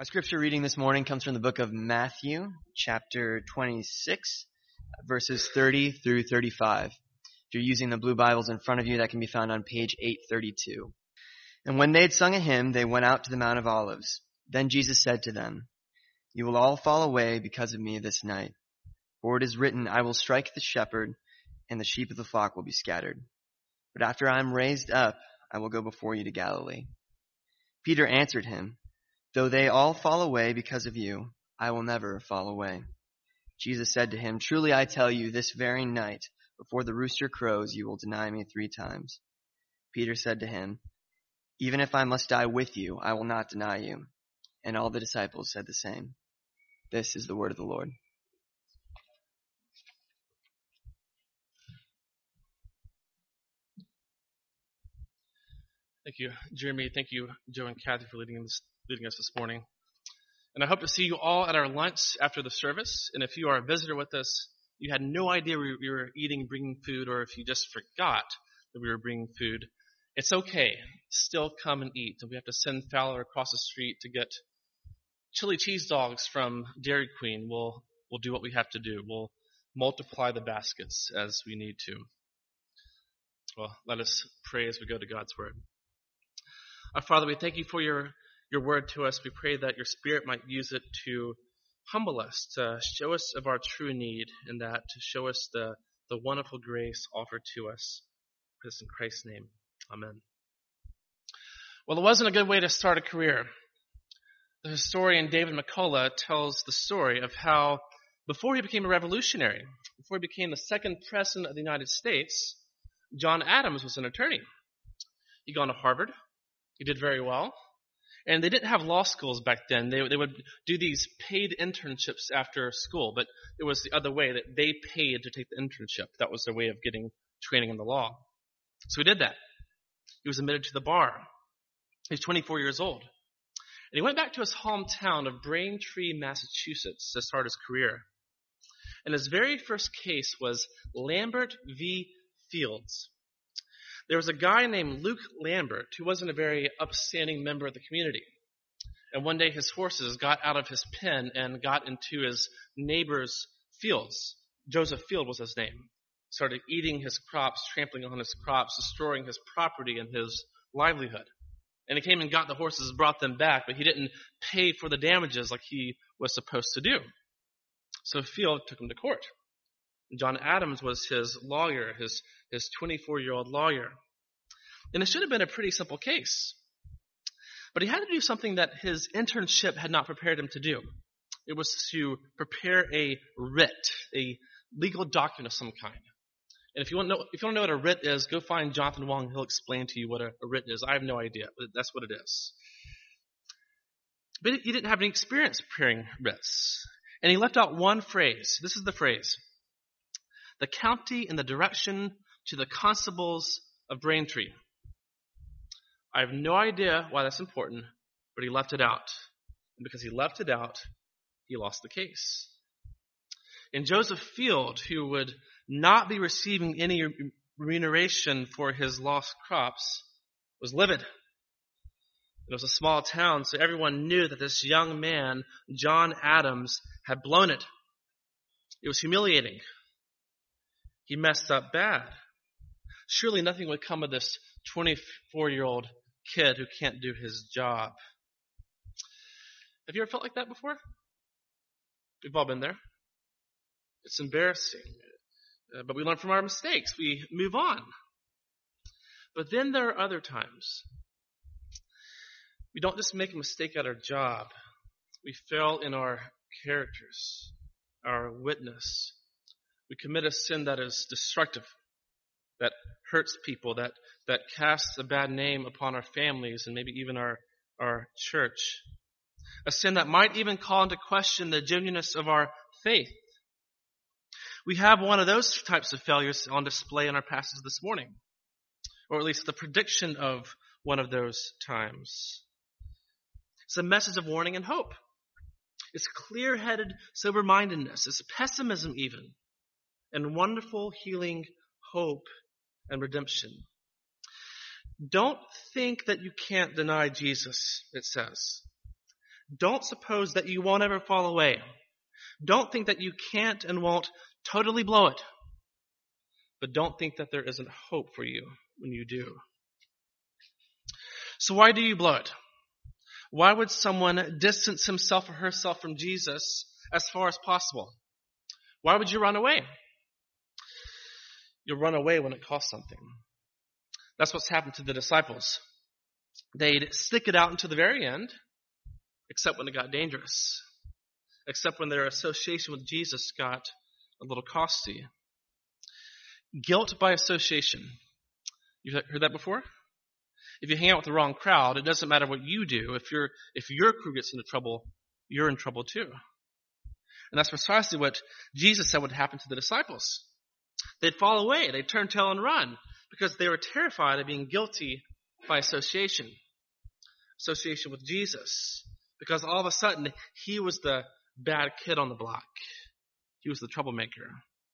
Our scripture reading this morning comes from the book of Matthew, chapter 26, verses 30 through 35. If you're using the blue Bibles in front of you, that can be found on page 832. And when they had sung a hymn, they went out to the Mount of Olives. Then Jesus said to them, "You will all fall away because of me this night. For it is written, I will strike the shepherd, and the sheep of the flock will be scattered. But after I am raised up, I will go before you to Galilee." Peter answered him, "Though they all fall away because of you, I will never fall away." Jesus said to him, "Truly I tell you, this very night, before the rooster crows, you will deny me 3 times. Peter said to him, "Even if I must die with you, I will not deny you." And all the disciples said the same. This is the word of the Lord. Thank you, Jeremy. Thank you, Joe and Kathy, for leading us this morning. And I hope to see you all at our lunch after the service. And if you are a visitor with us, you had no idea we were eating, bringing food, or if you just forgot that we were bringing food, it's okay. Still come and eat. If we have to send Fowler across the street to get chili cheese dogs from Dairy Queen, we'll do what we have to do. We'll multiply the baskets as we need to. Well, let us pray as we go to God's Word. Our Father, we thank you for your word to us. We pray that your Spirit might use it to humble us, to show us of our true need, and that to show us the wonderful grace offered to us. This in Christ's name. Amen. Well, it wasn't a good way to start a career. The historian David McCullough tells the story of how before he became a revolutionary, before he became the second president of the United States, John Adams was an attorney. He'd gone to Harvard. He did very well. And they didn't have law schools back then. They would do these paid internships after school, but it was the other way, that they paid to take the internship. That was their way of getting training in the law. So he did that. He was admitted to the bar. He was 24 years old. And he went back to his hometown of Braintree, Massachusetts to start his career. And his very first case was Lambert v. Fields. There was a guy named Luke Lambert who wasn't a very upstanding member of the community. And one day his horses got out of his pen and got into his neighbor's fields. Joseph Field was his name. Started eating his crops, trampling on his crops, destroying his property and his livelihood. And he came and got the horses, brought them back, but he didn't pay for the damages like he was supposed to do. So Field took him to court. John Adams was his lawyer, his 24-year-old lawyer. And it should have been a pretty simple case. But he had to do something that his internship had not prepared him to do. It was to prepare a writ, a legal document of some kind. And if you want to know what a writ is, go find Jonathan Wong. He'll explain to you what a writ is. I have no idea, but that's what it is. But he didn't have any experience preparing writs. And he left out one phrase. This is the phrase: "The county in the direction to the constables of Braintree." I have no idea why that's important, but he left it out. And because he left it out, he lost the case. And Joseph Field, who would not be receiving any remuneration for his lost crops, was livid. It was a small town, so everyone knew that this young man, John Adams, had blown it. It was humiliating. He messed up bad. Surely nothing would come of this 24-year-old kid who can't do his job. Have you ever felt like that before? We've all been there. It's embarrassing. But we learn from our mistakes. We move on. But then there are other times. We don't just make a mistake at our job. We fail in our characters, our witness. We commit a sin that is destructive, that hurts people, that casts a bad name upon our families and maybe even our church. A sin that might even call into question the genuineness of our faith. We have one of those types of failures on display in our passage this morning, or at least the prediction of one of those times. It's a message of warning and hope. It's clear-headed sober-mindedness. It's pessimism even, and wonderful healing hope and redemption. Don't think that you can't deny Jesus, it says. Don't suppose that you won't ever fall away. Don't think that you can't and won't totally blow it. But don't think that there isn't hope for you when you do. So why do you blow it? Why would someone distance himself or herself from Jesus as far as possible? Why would you run away? You'll run away when it costs something. That's what's happened to the disciples. They'd stick it out until the very end, except when it got dangerous. Except when their association with Jesus got a little costly. Guilt by association. You've heard that before? If you hang out with the wrong crowd, it doesn't matter what you do. If your crew gets into trouble, you're in trouble too. And that's precisely what Jesus said would happen to the disciples. They'd fall away. They'd turn tail and run because they were terrified of being guilty by association. Association with Jesus. Because all of a sudden, he was the bad kid on the block. He was the troublemaker.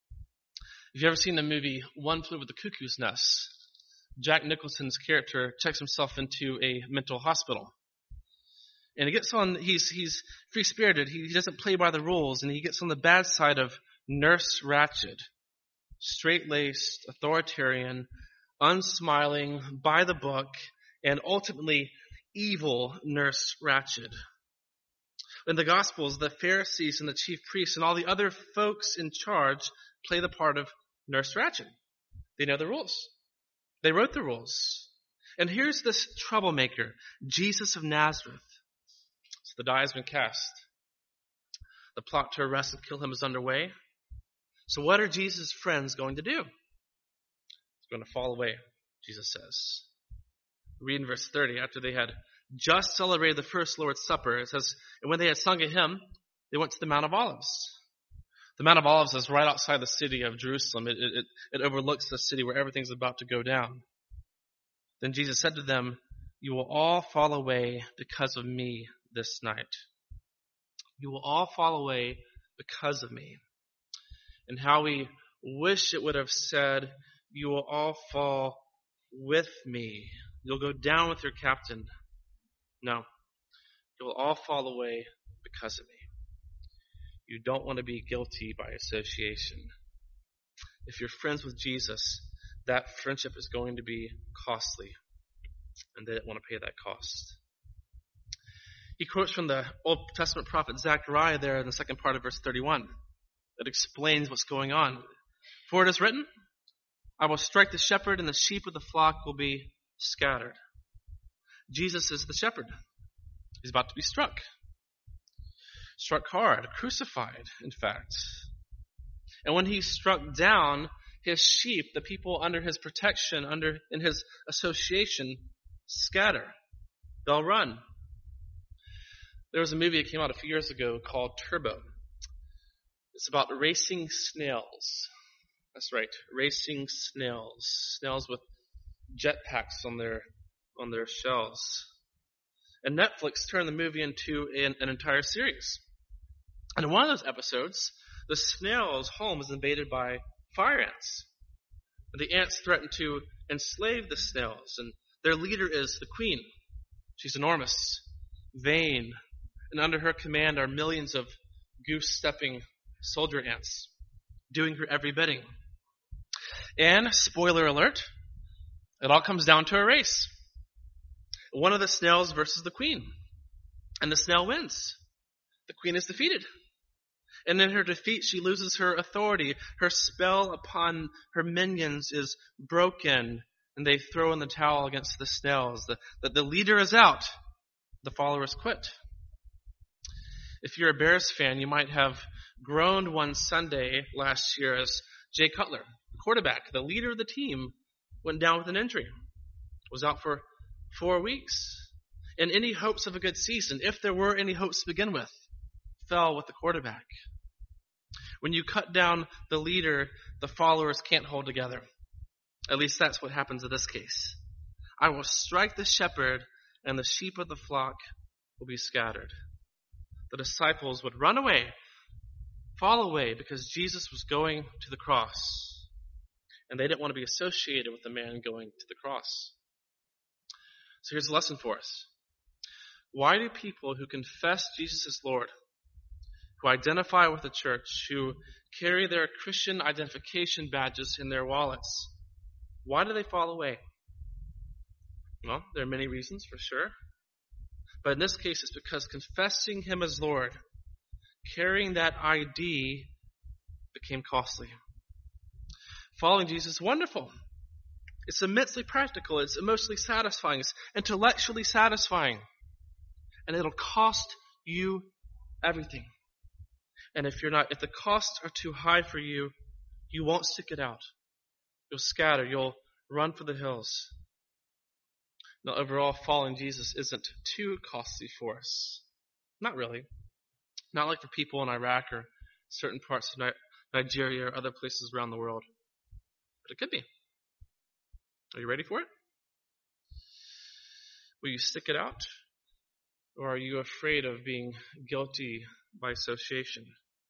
Have you ever seen the movie One Flew Over the Cuckoo's Nest? Jack Nicholson's character checks himself into a mental hospital. And he gets on, he's free-spirited, he doesn't play by the rules, and he gets on the bad side of Nurse Ratched. Straight-laced, authoritarian, unsmiling, by the book, and ultimately evil Nurse Ratched. In the Gospels, the Pharisees and the chief priests and all the other folks in charge play the part of Nurse Ratched. They know the rules. They wrote the rules. And here's this troublemaker, Jesus of Nazareth. So the die has been cast. The plot to arrest and kill him is underway. So what are Jesus' friends going to do? He's going to fall away, Jesus says. Read in verse 30, after they had just celebrated the first Lord's Supper, it says, and when they had sung a hymn, they went to the Mount of Olives. The Mount of Olives is right outside the city of Jerusalem. It overlooks the city where everything's about to go down. Then Jesus said to them, you will all fall away because of me this night. You will all fall away because of me. And how we wish it would have said, you will all fall with me. You'll go down with your captain. No, you will all fall away because of me. You don't want to be guilty by association. If you're friends with Jesus, that friendship is going to be costly, and they don't want to pay that cost. He quotes from the Old Testament prophet Zechariah there in the second part of verse 31. That explains what's going on. For it is written, I will strike the shepherd, and the sheep of the flock will be scattered. Jesus is the shepherd. He's about to be struck. Struck hard, crucified, in fact. And when he's struck down, his sheep, the people under his protection, in his association, scatter. They'll run. There was a movie that came out a few years ago called Turbo. It's about racing snails. That's right, racing snails. Snails with jetpacks on their shells. And Netflix turned the movie into an entire series. And in one of those episodes, the snail's home is invaded by fire ants. The ants threaten to enslave the snails, and their leader is the queen. She's enormous, vain, and under her command are millions of goose-stepping soldier ants, doing her every bidding. And, spoiler alert, it all comes down to a race. One of the snails versus the queen. And the snail wins. The queen is defeated. And in her defeat, she loses her authority. Her spell upon her minions is broken. And they throw in the towel against the snails. The leader is out. The followers quit. If you're a Bears fan, you might have groaned one Sunday last year as Jay Cutler, the quarterback, the leader of the team, went down with an injury. Was out for 4 weeks. And any hopes of a good season, if there were any hopes to begin with, fell with the quarterback. When you cut down the leader, the followers can't hold together. At least that's what happens in this case. I will strike the shepherd, and the sheep of the flock will be scattered. The disciples would run away, fall away, because Jesus was going to the cross. And they didn't want to be associated with the man going to the cross. So here's a lesson for us. Why do people who confess Jesus as Lord, who identify with the church, who carry their Christian identification badges in their wallets, why do they fall away? Well, there are many reasons for sure. But in this case, it's because confessing him as Lord, carrying that ID, became costly. Following Jesus is wonderful. It's immensely practical. It's emotionally satisfying. It's intellectually satisfying. And it'll cost you everything. And if the costs are too high for you, you won't stick it out. You'll scatter. You'll run for the hills. Now, overall, following Jesus isn't too costly for us. Not really. Not like for people in Iraq or certain parts of Nigeria or other places around the world. But it could be. Are you ready for it? Will you stick it out? Or are you afraid of being guilty by association?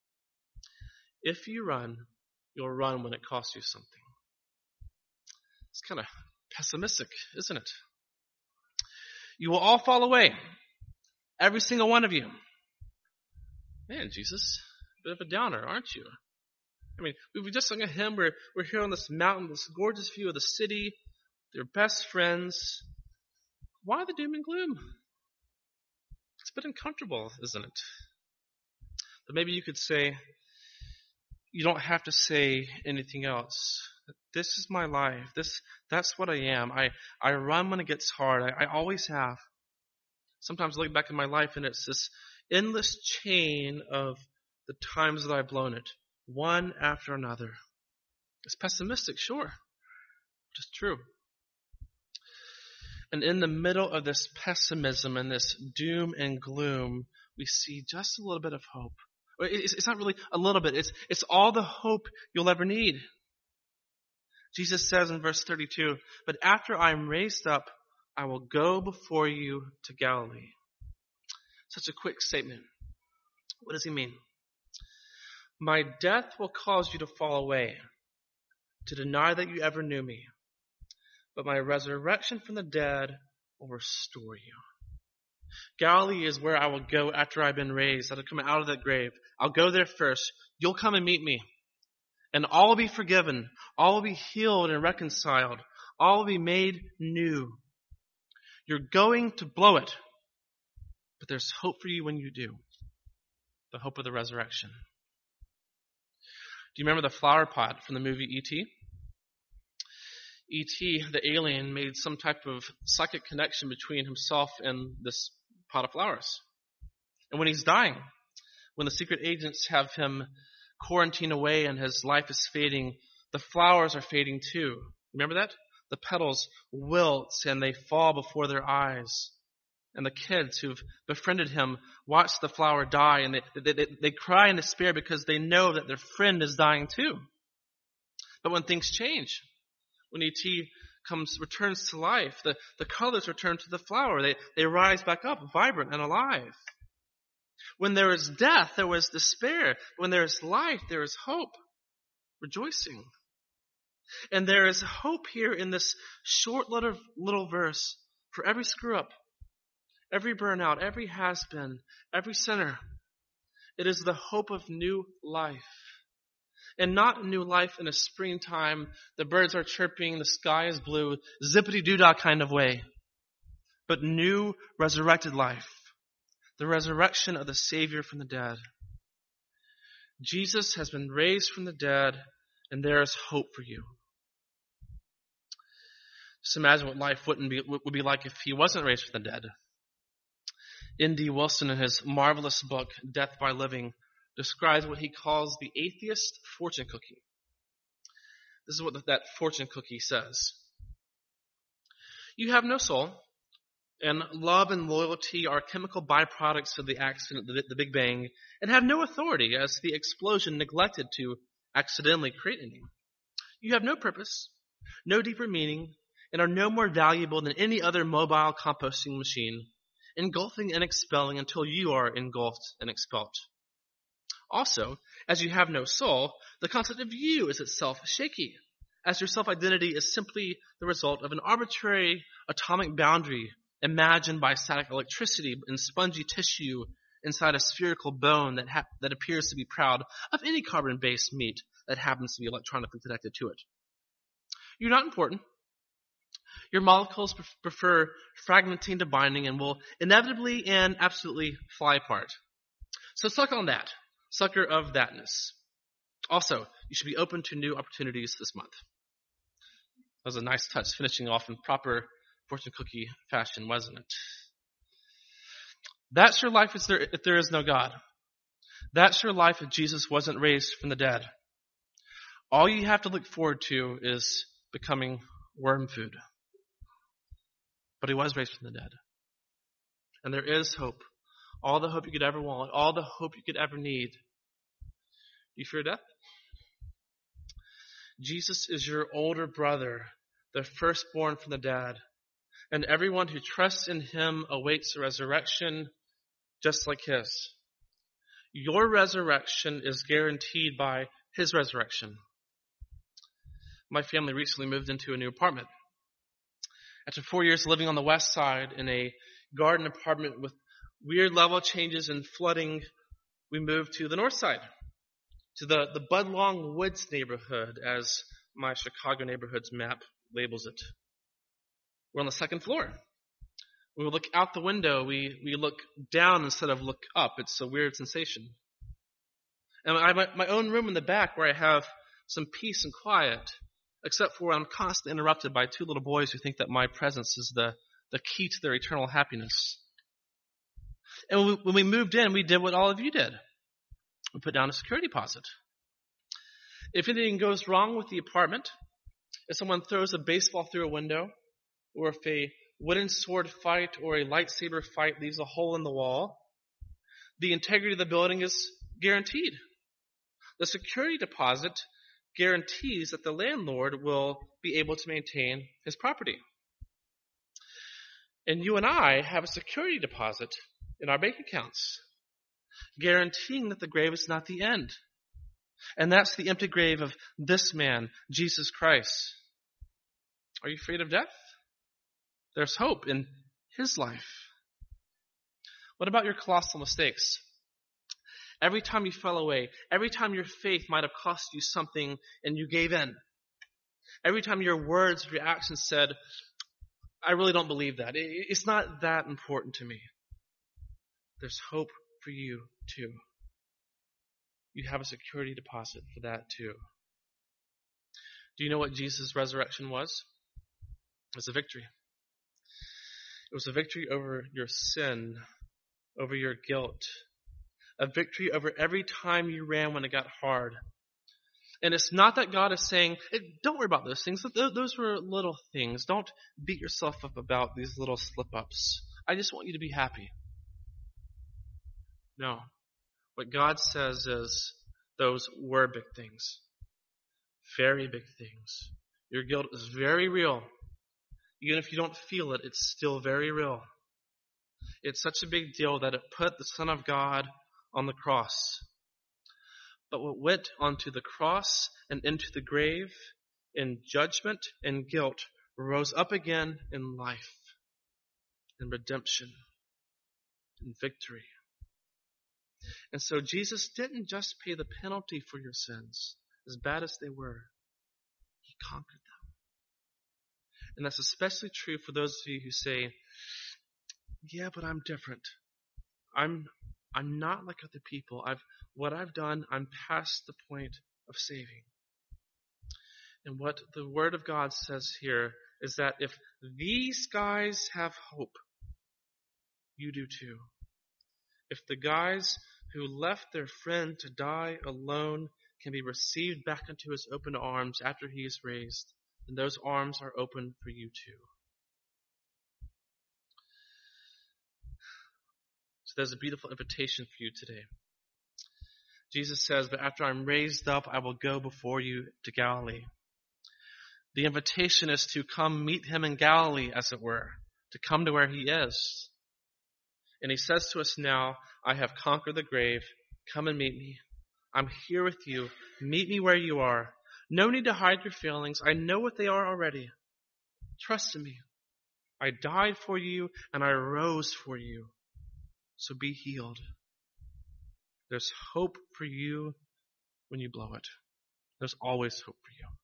If you run, you'll run when it costs you something. It's kind of pessimistic, isn't it? You will all fall away. Every single one of you. Man, Jesus, a bit of a downer, aren't you? I mean, we just sung a hymn. We're here on this mountain, this gorgeous view of the city, their best friends. Why the doom and gloom? It's a bit uncomfortable, isn't it? But maybe you could say, you don't have to say anything else. This is my life. That's what I am. I run when it gets hard. I always have. Sometimes I look back in my life and it's this endless chain of the times that I've blown it, one after another. It's pessimistic, sure, but it's true. And in the middle of this pessimism and this doom and gloom, we see just a little bit of hope. It's not really a little bit. It's all the hope you'll ever need. Jesus says in verse 32, "But after I am raised up, I will go before you to Galilee." Such a quick statement. What does he mean? My death will cause you to fall away, to deny that you ever knew me. But my resurrection from the dead will restore you. Galilee is where I will go after I've been raised. I'll come out of that grave. I'll go there first. You'll come and meet me. And all will be forgiven. All will be healed and reconciled. All will be made new. You're going to blow it. But there's hope for you when you do. The hope of the resurrection. Do you remember the flower pot from the movie E.T.? E.T., the alien, made some type of psychic connection between himself and this pot of flowers. And when he's dying, when the secret agents have him quarantined away and his life is fading, the flowers are fading too. Remember that? The petals wilt and they fall before their eyes. And the kids who've befriended him watch the flower die and they cry in despair because they know that their friend is dying too. But when things change, when E.T. returns to life, the colors return to the flower. They rise back up, vibrant and alive. When there is death, there was despair. When there is life, there is hope, rejoicing. And there is hope here in this short little verse for every screw-up, every burnout, every has-been, every sinner. It is the hope of new life. And not new life in a springtime, the birds are chirping, the sky is blue, zippity-doo-dah kind of way. But new resurrected life. The resurrection of the Savior from the dead. Jesus has been raised from the dead, and there is hope for you. Just imagine what life would be like if he wasn't raised from the dead. N.D. Wilson, in his marvelous book, Death by Living, describes what he calls the atheist fortune cookie. This is what that fortune cookie says. You have no soul, and love and loyalty are chemical byproducts of the accident, the Big Bang, and have no authority as the explosion neglected to accidentally create any. You have no purpose, no deeper meaning, and are no more valuable than any other mobile composting machine, engulfing and expelling until you are engulfed and expelled. Also, as you have no soul, the concept of you is itself shaky, as your self-identity is simply the result of an arbitrary atomic boundary imagined by static electricity in spongy tissue inside a spherical bone that appears to be proud of any carbon-based meat that happens to be electronically connected to it. You're not important. Your molecules prefer fragmenting to binding and will inevitably and absolutely fly apart. So suck on that, sucker of thatness. Also, you should be open to new opportunities this month. That was a nice touch, finishing off in proper fortune cookie fashion, wasn't it? That's your life if there is no God. That's your life if Jesus wasn't raised from the dead. All you have to look forward to is becoming worm food. But he was raised from the dead. And there is hope. All the hope you could ever want. All the hope you could ever need. You fear death? Jesus is your older brother, the firstborn from the dead. And everyone who trusts in him awaits a resurrection just like his. Your resurrection is guaranteed by his resurrection. My family recently moved into a new apartment. After 4 years living on the west side in a garden apartment with weird level changes and flooding, we moved to the north side, to the Budlong Woods neighborhood, as my Chicago neighborhood's map labels it. We're on the second floor. When we look out the window, we look down instead of look up. It's a weird sensation. And I have my own room in the back where I have some peace and quiet, except for I'm constantly interrupted by two little boys who think that my presence is the key to their eternal happiness. And when we moved in, we did what all of you did. We put down a security deposit. If anything goes wrong with the apartment, if someone throws a baseball through a window, or if a wooden sword fight or a lightsaber fight leaves a hole in the wall, the integrity of the building is guaranteed. The security deposit guarantees that the landlord will be able to maintain his property. And you and I have a security deposit in our bank accounts, guaranteeing that the grave is not the end. And that's the empty grave of this man, Jesus Christ. Are you afraid of death? There's hope in his life. What about your colossal mistakes? Every time you fell away, every time your faith might have cost you something and you gave in, every time your words, your actions said, I really don't believe that. It's not that important to me. There's hope for you too. You have a security deposit for that too. Do you know what Jesus' resurrection was? It was a victory. It was a victory over your sin, over your guilt, a victory over every time you ran when it got hard. And it's not that God is saying, don't worry about those things. Those were little things. Don't beat yourself up about these little slip-ups. I just want you to be happy. No. What God says is, those were big things. Very big things. Your guilt is very real. Even if you don't feel it, it's still very real. It's such a big deal that it put the Son of God on the cross. But what went onto the cross and into the grave in judgment and guilt rose up again in life, in redemption, in victory. And so Jesus didn't just pay the penalty for your sins, as bad as they were. He conquered them. And that's especially true for those of you who say, yeah, but I'm different. I'm not like other people. What I've done, I'm past the point of saving. And what the Word of God says here is that if these guys have hope, you do too. If the guys who left their friend to die alone can be received back into his open arms after he is raised, then those arms are open for you too. So there's a beautiful invitation for you today. Jesus says, but after I'm raised up, I will go before you to Galilee. The invitation is to come meet him in Galilee, as it were, to come to where he is. And he says to us now, I have conquered the grave. Come and meet me. I'm here with you. Meet me where you are. No need to hide your feelings. I know what they are already. Trust in me. I died for you and I rose for you. So be healed. There's hope for you when you blow it. There's always hope for you.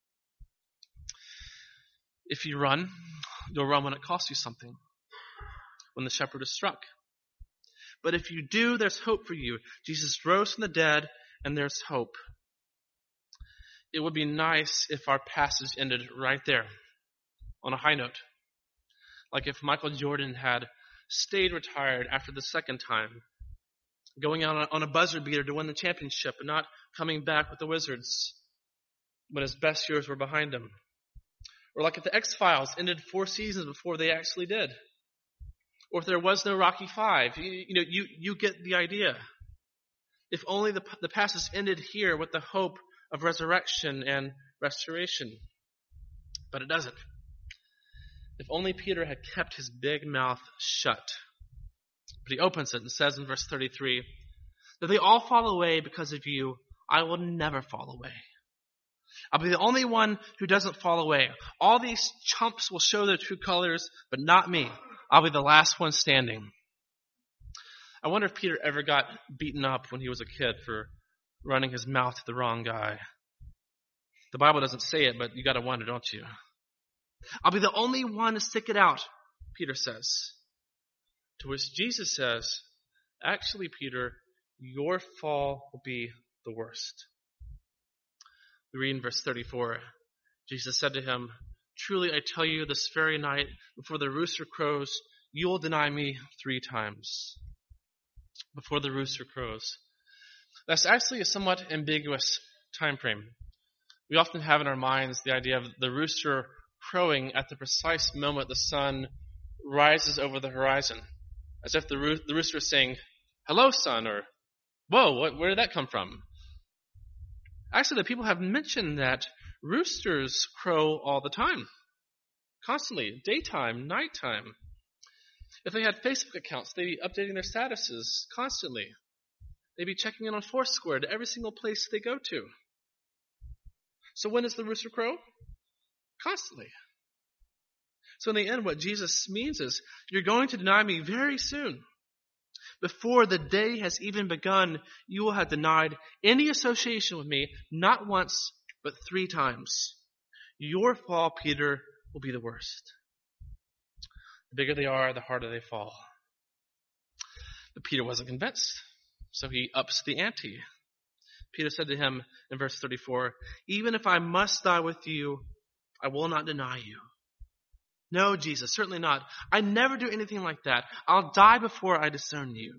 If you run, you'll run when it costs you something, when the shepherd is struck. But if you do, there's hope for you. Jesus rose from the dead, and there's hope. It would be nice if our passage ended right there, on a high note. Like if Michael Jordan had stayed retired after the second time, going out on a buzzer beater to win the championship and not coming back with the Wizards when his best years were behind him. Or like if the X-Files ended 4 seasons before they actually did. Or if there was no Rocky V. You get the idea. If only the passage ended here with the hope of resurrection and restoration. But it doesn't. If only Peter had kept his big mouth shut. But he opens it and says in verse 33, that they all fall away because of you, I will never fall away. I'll be the only one who doesn't fall away. All these chumps will show their true colors, but not me. I'll be the last one standing. I wonder if Peter ever got beaten up when he was a kid for running his mouth to the wrong guy. The Bible doesn't say it, but you got to wonder, don't you? I'll be the only one to stick it out, Peter says. To which Jesus says, actually, Peter, your fall will be the worst. We read in verse 34, Jesus said to him, truly I tell you, this very night, before the rooster crows, you will deny me 3 times. Before the rooster crows. That's actually a somewhat ambiguous time frame. We often have in our minds the idea of the rooster crowing at the precise moment the sun rises over the horizon, as if the rooster is saying, hello, sun, or whoa, where did that come from? Actually, the people have mentioned that roosters crow all the time, constantly, daytime, nighttime. If they had Facebook accounts, they'd be updating their statuses constantly. They'd be checking in on Foursquare to every single place they go to. So when does the rooster crow? Constantly. So in the end, what Jesus means is, you're going to deny me very soon. Before the day has even begun, you will have denied any association with me, not once, but 3 times. Your fall, Peter, will be the worst. The bigger they are, the harder they fall. But Peter wasn't convinced, so he ups the ante. Peter said to him in verse 34, even if I must die with you, I will not deny you. No, Jesus, certainly not. I never do anything like that. I'll die before I disown you.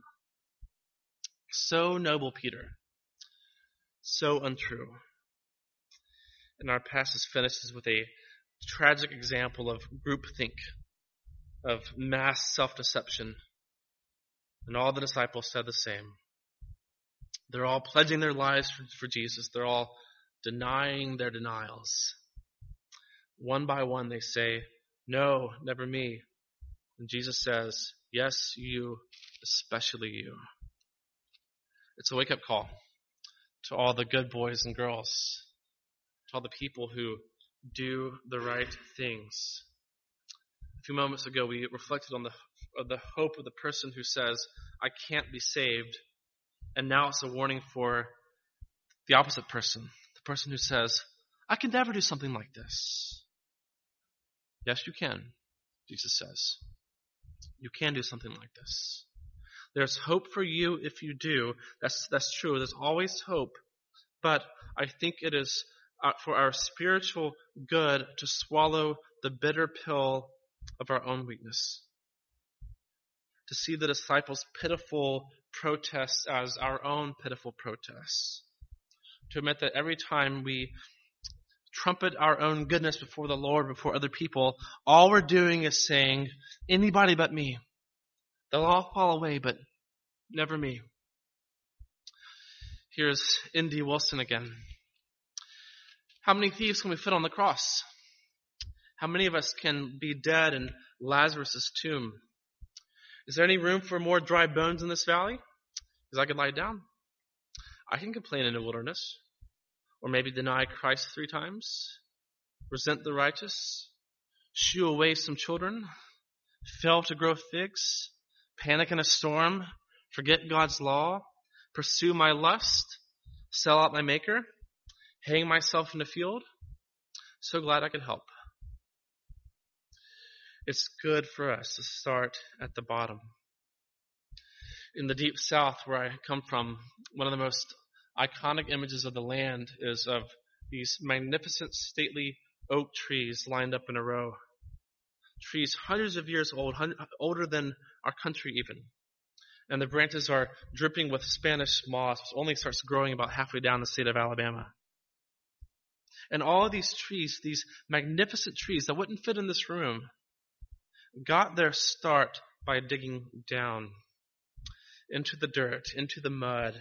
So noble, Peter. So untrue. And our passage finishes with a tragic example of groupthink, of mass self-deception. And all the disciples said the same. They're all pledging their lives for Jesus. They're all denying their denials. One by one they say, no, never me. And Jesus says, yes, you, especially you. It's a wake-up call to all the good boys and girls, to all the people who do the right things. A few moments ago, we reflected on the hope of the person who says, I can't be saved. And now it's a warning for the opposite person, the person who says, I can never do something like this. Yes, you can, Jesus says. You can do something like this. There's hope for you if you do. That's true. There's always hope. But I think it is for our spiritual good to swallow the bitter pill of our own weakness. To see the disciples' pitiful protests as our own pitiful protests. To admit that every time we trumpet our own goodness before the Lord, before other people, all we're doing is saying, anybody but me. They'll all fall away, but never me. Here's Indy Wilson again. How many thieves can we fit on the cross? How many of us can be dead in Lazarus' tomb? Is there any room for more dry bones in this valley? Because I could lie down. I can complain in the wilderness. Or maybe deny Christ 3 times. Resent the righteous. Shoo away some children. fail to grow figs, panic in a storm, forget God's law, pursue my lust, sell out my maker, hang myself in the field? So glad I could help. It's good for us to start at the bottom. In the deep south where I come from, one of the most iconic images of the land is of these magnificent, stately oak trees lined up in a row. Trees hundreds of years old, older than our country even. And the branches are dripping with Spanish moss, which only starts growing about halfway down the state of Alabama. And all of these trees, these magnificent trees that wouldn't fit in this room, got their start by digging down into the dirt, into the mud,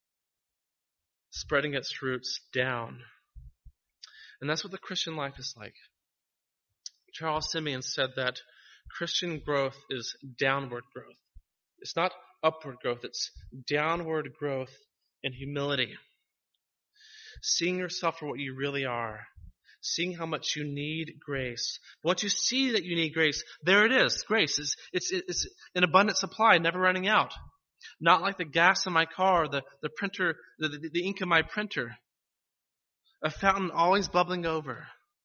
spreading its roots down. And that's what the Christian life is like. Charles Simeon said that Christian growth is downward growth. It's not upward growth, it's downward growth in humility. Seeing yourself for what you really are. Seeing how much you need grace. Once you see that you need grace, there it is. Grace is it's an abundant supply, never running out. Not like the gas in my car, the printer, the ink in my printer. A fountain always bubbling over.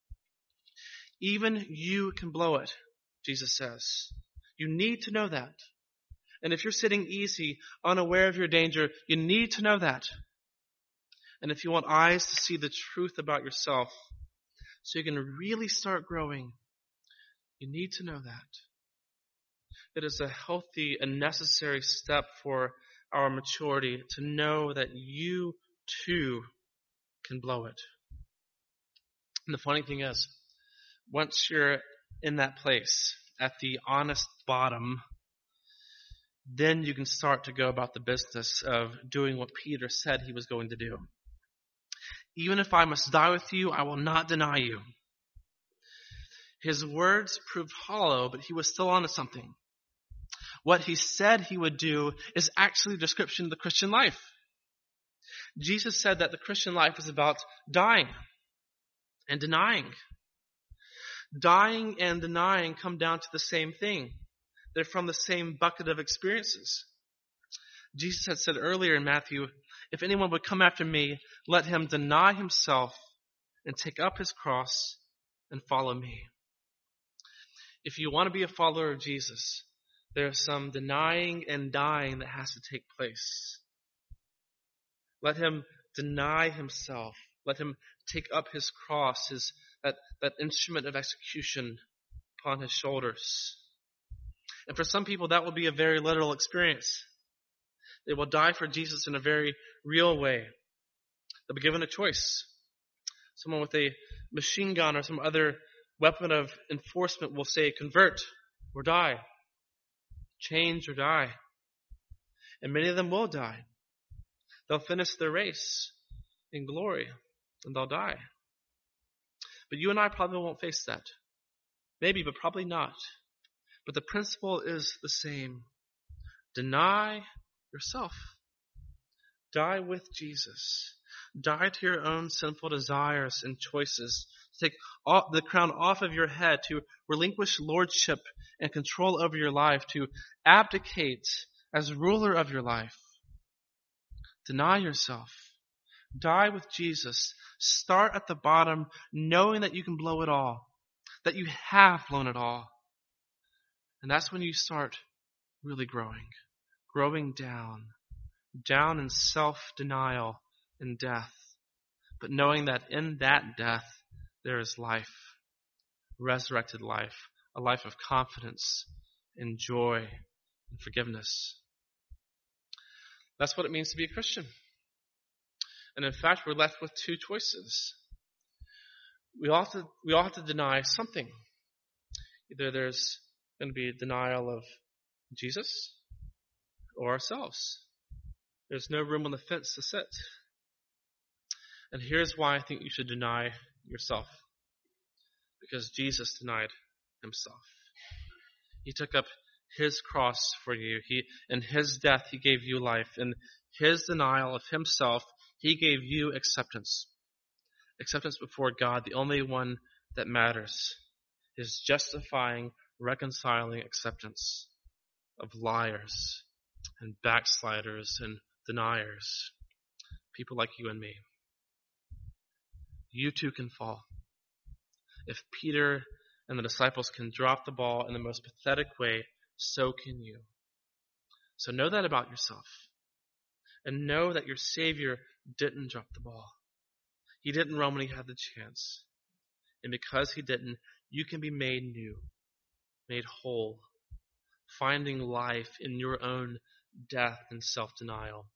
Even you can blow it, Jesus says. You need to know that. And if you're sitting easy, unaware of your danger, you need to know that. And if you want eyes to see the truth about yourself, so you can really start growing, you need to know that. It is a healthy and necessary step for our maturity to know that you too can blow it. And the funny thing is, once you're in that place, at the honest bottom, then you can start to go about the business of doing what Peter said he was going to do. Even if I must die with you, I will not deny you. His words proved hollow, but he was still onto something. What he said he would do is actually a description of the Christian life. Jesus said that the Christian life is about dying and denying. Dying and denying come down to the same thing. They're from the same bucket of experiences. Jesus had said earlier in Matthew, if anyone would come after me, let him deny himself and take up his cross and follow me. If you want to be a follower of Jesus, there's some denying and dying that has to take place. Let him deny himself. Let him take up his cross, that instrument of execution upon his shoulders. And for some people, that will be a very literal experience. They will die for Jesus in a very real way. They'll be given a choice. Someone with a machine gun or some other weapon of enforcement will say, convert or die. Change or die. And many of them will die. They'll finish their race in glory, and they'll die. But you and I probably won't face that. Maybe, but probably not. But the principle is the same. Deny yourself. Die with Jesus. Die to your own sinful desires and choices. Take the crown off of your head, to relinquish lordship and control over your life, to abdicate as ruler of your life. Deny yourself. Die with Jesus. Start at the bottom, knowing that you can blow it all, that you have blown it all. And that's when you start really growing down in self-denial and death, but knowing that in that death there is life, resurrected life, a life of confidence and joy and forgiveness. That's what it means to be a Christian. And in fact, we're left with two choices. We all have to deny something. Either there's going to be a denial of Jesus or ourselves. There's no room on the fence to sit. And here's why I think you should deny yourself. Because Jesus denied himself. He took up his cross for you. In his death, he gave you life. In his denial of himself, he gave you acceptance. Acceptance before God, the only one that matters. His justifying, reconciling acceptance of liars and backsliders and deniers, people like you and me. You too can fall. If Peter and the disciples can drop the ball in the most pathetic way, so can you. So know that about yourself. And know that your Savior didn't drop the ball. He didn't run when he had the chance. And because he didn't, you can be made new, made whole, finding life in your own death and self-denial.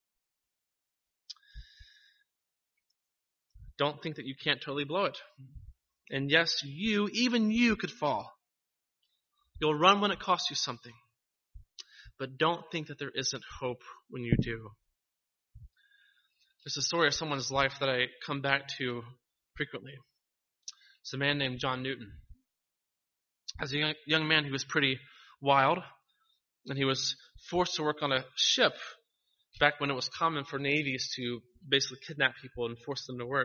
Don't think that you can't totally blow it. And yes, even you could fall. You'll run when it costs you something. But don't think that there isn't hope when you do. There's a story of someone's life that I come back to frequently. It's a man named John Newton. As a young man, he was pretty wild, and he was forced to work on a ship back when it was common for navies to basically kidnap people and force them to work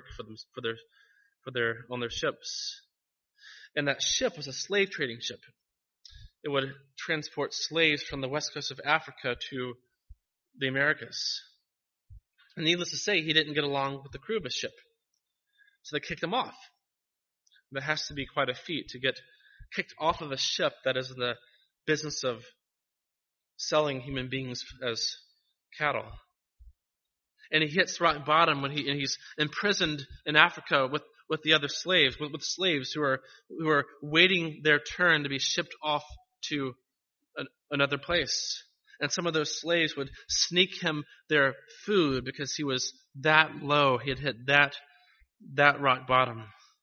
on their ships. And that ship was a slave trading ship. It would transport slaves from the west coast of Africa to the Americas. And needless to say, he didn't get along with the crew of his ship. So they kicked him off. That has to be quite a feat to get kicked off of a ship that is in the business of selling human beings as cattle. And he hits rock bottom when he's imprisoned in Africa with the other slaves, with slaves who are waiting their turn to be shipped off to another place. And some of those slaves would sneak him their food because he was that low. He had hit that rock bottom.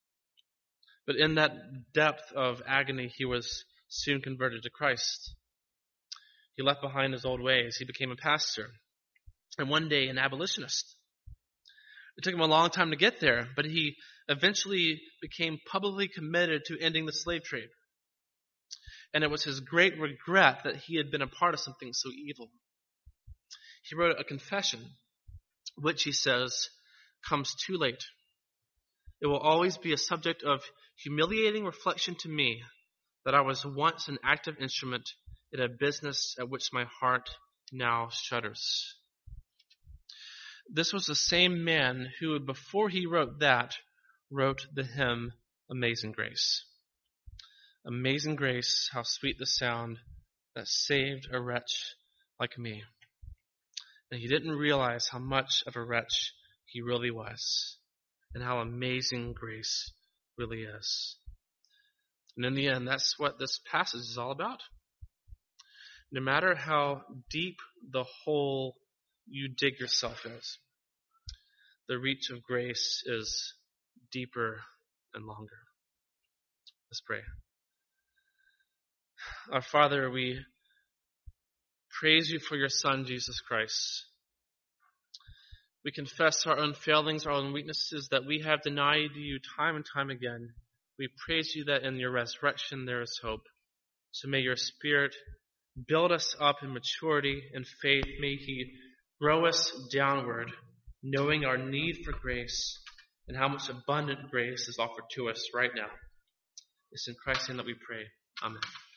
But in that depth of agony, he was soon converted to Christ. He left behind his old ways. He became a pastor. And one day, an abolitionist. It took him a long time to get there, but he eventually became publicly committed to ending the slave trade. And it was his great regret that he had been a part of something so evil. He wrote a confession, which he says comes too late. It will always be a subject of humiliating reflection to me that I was once an active instrument in a business at which my heart now shudders. This was the same man who, before he wrote that, wrote the hymn Amazing Grace. Amazing grace, how sweet the sound that saved a wretch like me. And he didn't realize how much of a wretch he really was, and how amazing grace really is. And in the end, that's what this passage is all about. No matter how deep the hole you dig yourself is, the reach of grace is deeper and longer. Let's pray. Our Father, we praise you for your Son, Jesus Christ. We confess our own failings, our own weaknesses, that we have denied you time and time again. We praise you that in your resurrection there is hope. So may your Spirit build us up in maturity and faith. May he grow us downward, knowing our need for grace and how much abundant grace is offered to us right now. It's in Christ's name that we pray. Amen.